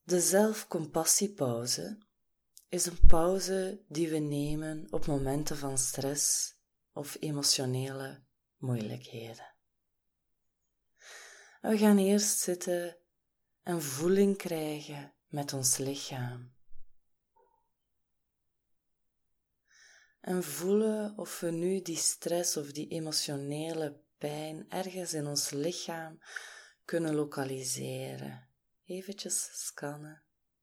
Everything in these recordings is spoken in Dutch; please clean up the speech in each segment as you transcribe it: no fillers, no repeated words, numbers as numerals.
De zelfcompassiepauze is een pauze die we nemen op momenten van stress of emotionele moeilijkheden. We gaan eerst zitten en voeling krijgen met ons lichaam. En voelen of we nu die stress of die emotionele pijn ergens in ons lichaam kunnen lokaliseren. Eventjes scannen.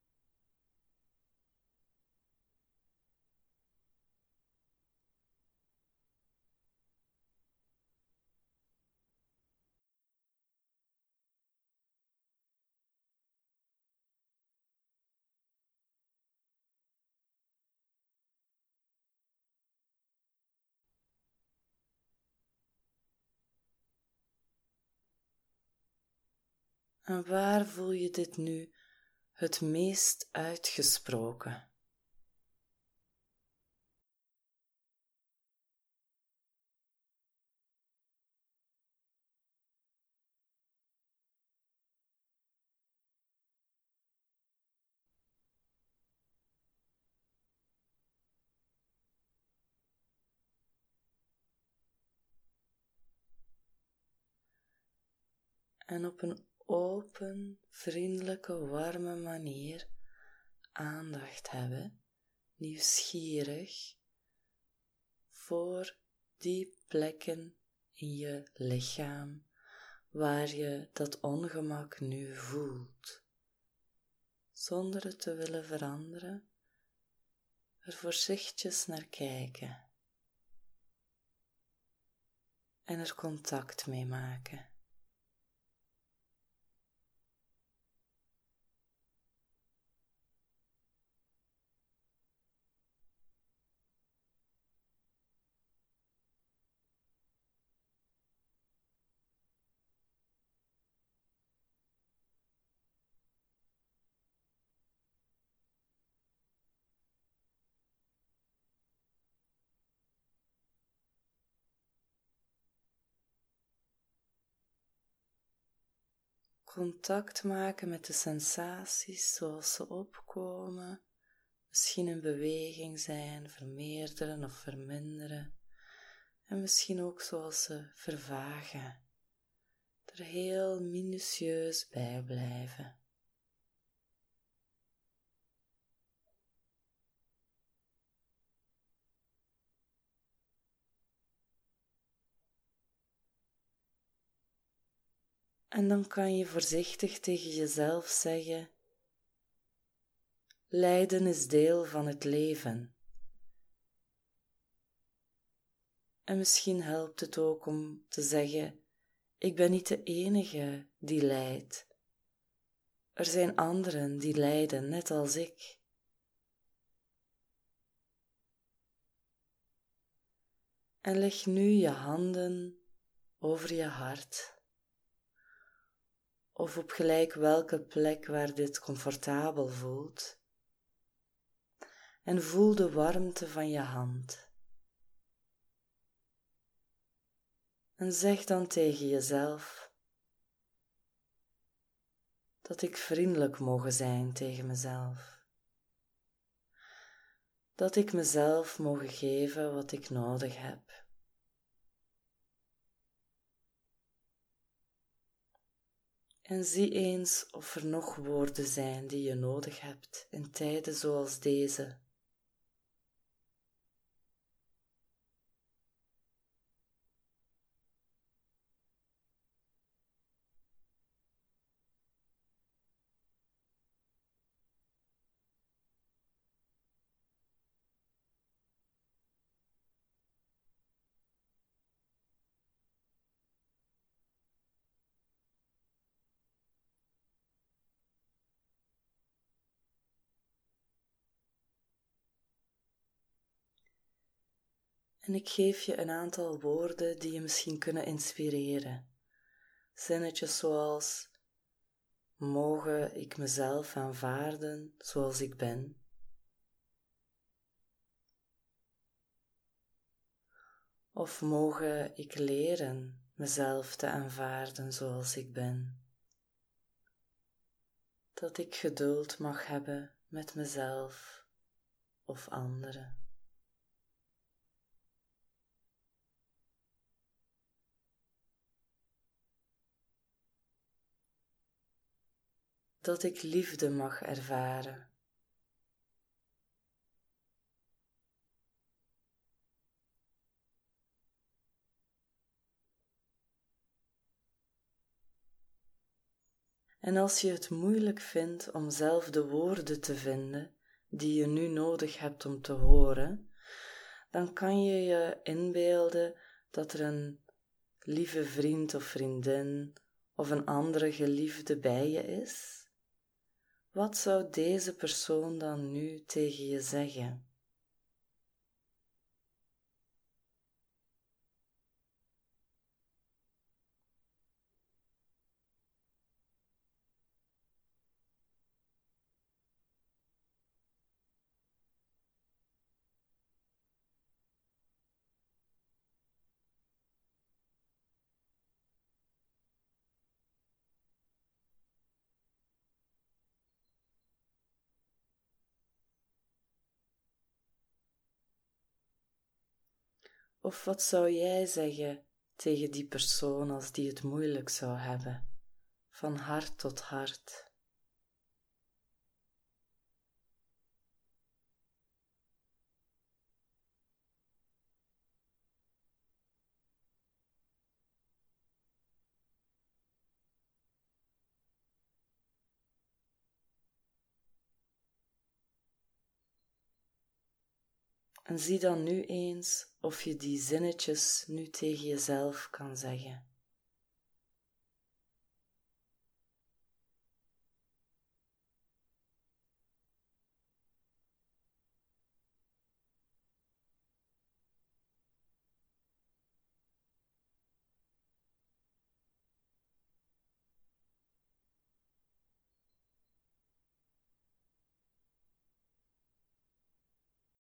En waar voel je dit nu het meest uitgesproken? En op een open, vriendelijke, warme manier aandacht hebben, nieuwsgierig, voor die plekken in je lichaam waar je dat ongemak nu voelt. Zonder het te willen veranderen, er voorzichtig naar kijken en er contact mee maken. Contact maken met de sensaties zoals ze opkomen, misschien in beweging zijn, vermeerderen of verminderen, en misschien ook zoals ze vervagen, er heel minutieus bij blijven. En dan kan je voorzichtig tegen jezelf zeggen: lijden is deel van het leven. En misschien helpt het ook om te zeggen: ik ben niet de enige die lijdt. Er zijn anderen die lijden, net als ik. En leg nu je handen over je hart. Of op gelijk welke plek waar dit comfortabel voelt. En voel de warmte van je hand. En zeg dan tegen jezelf dat ik vriendelijk mogen zijn tegen mezelf. Dat ik mezelf mogen geven wat ik nodig heb. En zie eens of er nog woorden zijn die je nodig hebt in tijden zoals deze. En ik geef je een aantal woorden die je misschien kunnen inspireren. Zinnetjes zoals: mogen ik mezelf aanvaarden zoals ik ben? Of mogen ik leren mezelf te aanvaarden zoals ik ben? dat ik geduld mag hebben met mezelf of anderen. Dat ik liefde mag ervaren. En als je het moeilijk vindt om zelf de woorden te vinden die je nu nodig hebt om te horen, dan kan je je inbeelden dat er een lieve vriend of vriendin of een andere geliefde bij je is. Wat zou deze persoon dan nu tegen je zeggen? Of wat zou jij zeggen tegen die persoon als die het moeilijk zou hebben, van hart tot hart? En zie dan nu eens of je die zinnetjes nu tegen jezelf kan zeggen.